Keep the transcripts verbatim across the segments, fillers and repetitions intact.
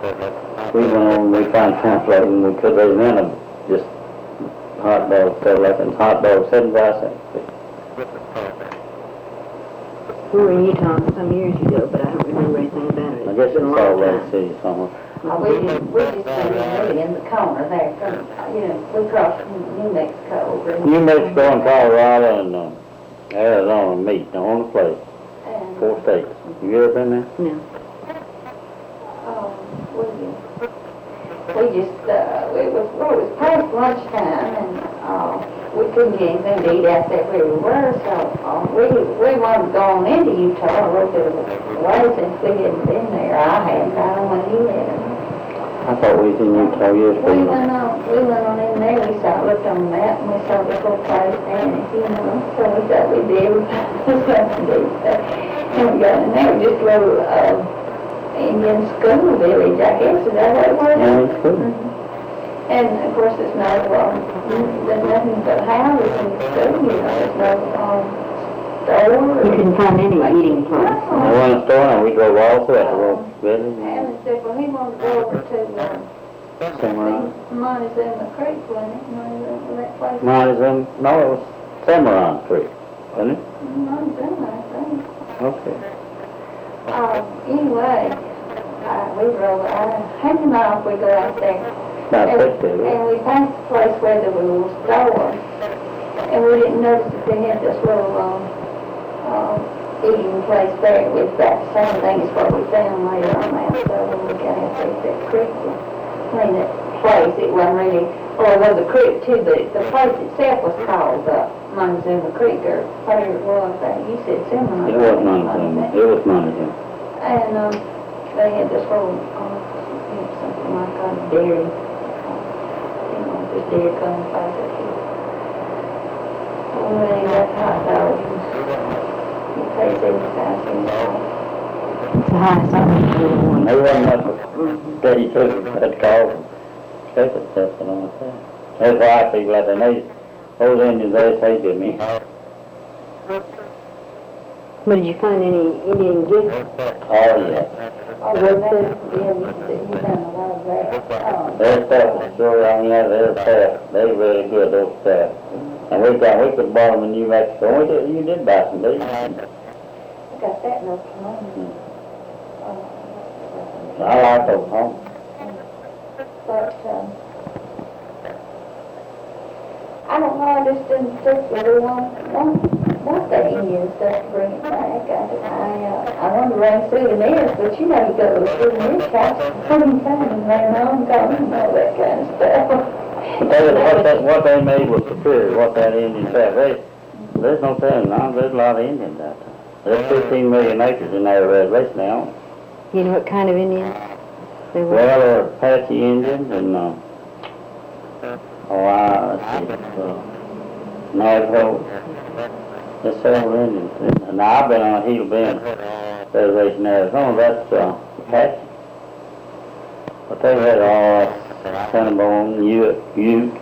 We went on, we found translating, we could raise men of just hot dogs, seven lessons, hot dogs, seventy-five cents. We were in Utah some years ago, but I don't remember anything about it. I guess it's been a all long Lake time. City somewhere. Uh, we, we just live really in the corner there from, you know, we cross from New Mexico over. New Mexico and Colorado and uh, Arizona meet on the place, And, four states. Have you ever been there? No. um, we, we just, uh, it was, well, it was past lunchtime and, uh, we couldn't get anything to eat out there where we were, so, uh, we, we wanted to go on into Utah, or there was a way since we hadn't been there. I hadn't, I don't know when you had. I thought we was in Utah years We ago. went on, we went on in there, we saw, looked on the map, and we saw the whole place there, and, you know, so we thought we'd be able to do something to do. And we got in there, just a little, uh, Indian school village, I guess, is that what it was? Yeah, it's good. Mhm. And, of course, there's no, um, there's nothing but houses in the school, you know, there's no, um, store. You couldn't find any eating place. I went to the store and we drove all through it, the little village. And he said, well, he wanted to go over to, um, Cimarron. Montezuma Creek, wasn't it? Montezuma, that place? Montezuma, no, it was Cimarron Creek, wasn't it? Montezuma, I think. Okay. Um, anyway, uh, we drove, uh, hundred miles we go out there. Not And, fifty, was it? and we passed the place where there was a little store. And we didn't notice that they had this little, um, um, eating place there. It was about the same thing as what we found later on that, so when we got out there, that creek was, I mean, that place, it wasn't really, or it was a creek too, but the place itself was called, uh, Montezuma Creek, or whatever it was, uh, you said Cimarron. It was Montezuma, it was Montezuma. And, um, they had this little, um, you know, something like a dairy, uh, you know, the dairy coming place up here. Oh, they got hot dogs, and you pay seventy-five cents. It's the highest I've ever heard of one. They wasn't much of steady took, had called, take it, stuff, and all that. That's why I people out there, they, those Indians, they say to me, But did you find any Indian gifts? oh yeah, Oh, well, that, yeah, you said you found a lot of that. Um, their stuff is sure, I mean, their stuff, they really good, those stuff. And we got, we could buy them in New Mexico, we did, you did buy some, didn't you? I got that note from them. Uh, I like those homes. But, um, I don't know, I just didn't particularly want, want, want that Indian stuff to bring it back. I, I, uh, I wanted to bring souvenirs, but you know, you go to the souvenir shops, putting things in there, and going and all that kind of stuff. But they, what they, what they made was superior, what that Indian stuff, they, there's no telling, no, there's a lot of Indians out there. There's fifteen million acres in their reservation now. You know what kind of Indians they were? Well, there were Apache Indians and, uh, oh, I, let's see, uh, Navajo. There's several Indians. And I've been on Heel Bend Reservation there. Some of that's, uh, Apache. But they had all Cinnabon, Ute, Ute,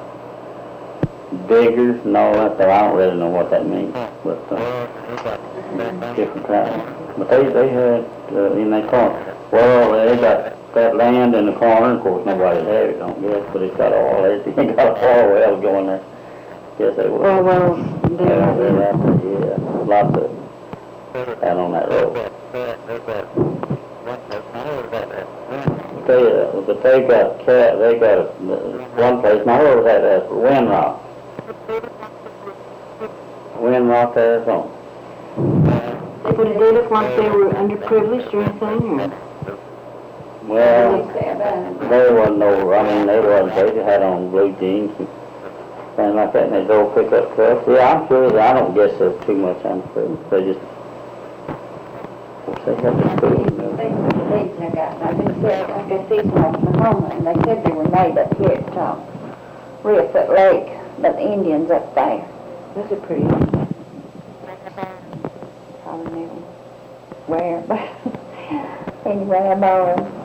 Diggers, and all that, so I don't really know what that means, but, uh, different tribes. But they, they had, uh, in their corner, well, they got that land in the corner, of course, nobody had it, I don't guess, but it's got all, it's got all wells going there. Yes, they were. Oh, well, they Yeah, were. they're out there, yeah, lots of, out on that road. They, uh, but they got cat, they got, uh, one place, now where was that, uh, Wind Rock. Wind Rock, Arizona. But did they look like they were underprivileged or anything, or? Well, They say about it. they wasn't no, I mean, they wasn't, they just had on blue jeans and things like that, and they drove pickup trucks. Yeah, I'm sure, that I don't guess there's too much unprivileged, they just, they got the food, you know. They, they, I got, I just said, I got these from Oklahoma, and they said they were made up here at, um, Reafoot Lake, but the Indians up there. Those are pretty. Probably knew where, but anyway, I borrowed them.